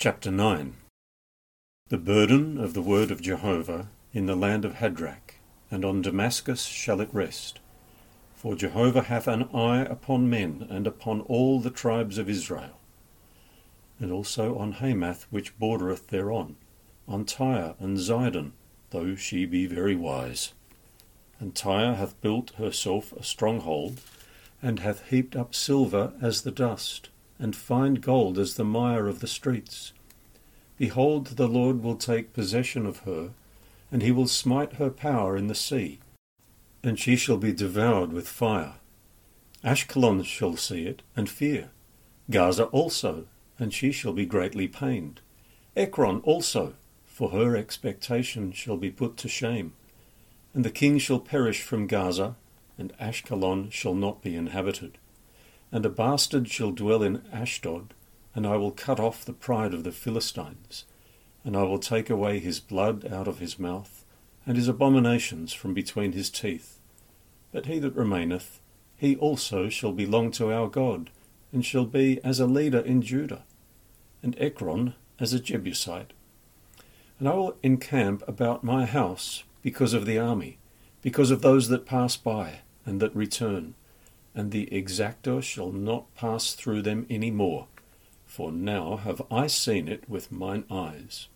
Chapter 9. The burden of the word of Jehovah in the land of Hadrach, and on Damascus shall it rest. For Jehovah hath an eye upon men, and upon all the tribes of Israel, and also on Hamath which bordereth thereon, on Tyre and Zidon, though she be very wise. And Tyre hath built herself a stronghold, and hath heaped up silver as the dust, and fine gold as the mire of the streets. Behold, the Lord will take possession of her, and he will smite her power in the sea, and she shall be devoured with fire. Ashkelon shall see it, and fear, Gaza also, and she shall be greatly pained. Ekron also, for her expectation shall be put to shame. And the king shall perish from Gaza, and Ashkelon shall not be inhabited. And a bastard shall dwell in Ashdod, and I will cut off the pride of the Philistines, and I will take away his blood out of his mouth, and his abominations from between his teeth. But he that remaineth, he also shall belong to our God, and shall be as a leader in Judah, and Ekron as a Jebusite. And I will encamp about my house because of the army, because of those that pass by, and that return, and the exactor shall not pass through them any more, for now have I seen it with mine eyes.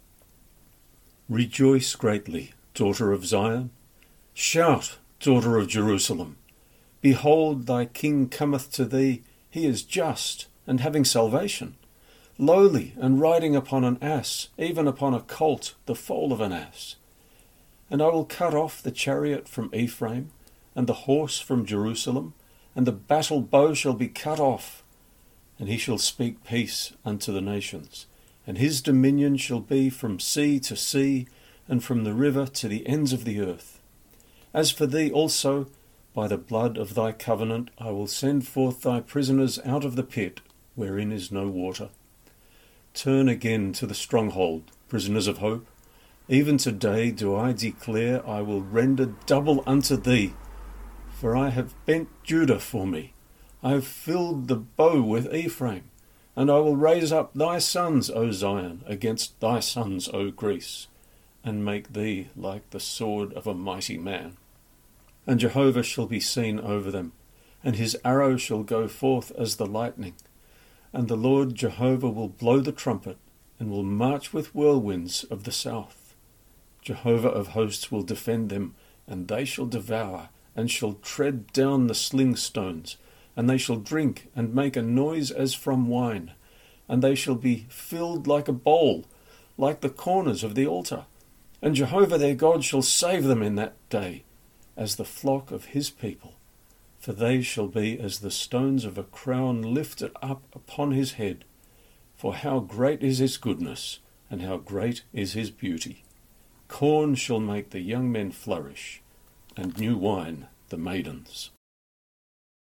Rejoice greatly, daughter of Zion. Shout, daughter of Jerusalem. Behold, thy king cometh to thee. He is just, and having salvation, lowly, and riding upon an ass, even upon a colt, the foal of an ass. And I will cut off the chariot from Ephraim, and the horse from Jerusalem, and the battle bow shall be cut off. And he shall speak peace unto the nations, and his dominion shall be from sea to sea, and from the river to the ends of the earth. As for thee also, by the blood of thy covenant I will send forth thy prisoners out of the pit, wherein is no water. Turn again to the stronghold, prisoners of hope. Even today do I declare I will render double unto thee. For I have bent Judah for me, I have filled the bow with Ephraim, and I will raise up thy sons, O Zion, against thy sons, O Greece, and make thee like the sword of a mighty man. And Jehovah shall be seen over them, and his arrow shall go forth as the lightning. And the Lord Jehovah will blow the trumpet, and will march with whirlwinds of the south. Jehovah of hosts will defend them, and they shall devour, and shall tread down the sling stones, and they shall drink and make a noise as from wine, and they shall be filled like a bowl, like the corners of the altar. And Jehovah their God shall save them in that day, as the flock of his people, for they shall be as the stones of a crown lifted up upon his head. For how great is his goodness, and how great is his beauty! Corn shall make the young men flourish, and new wine the maidens.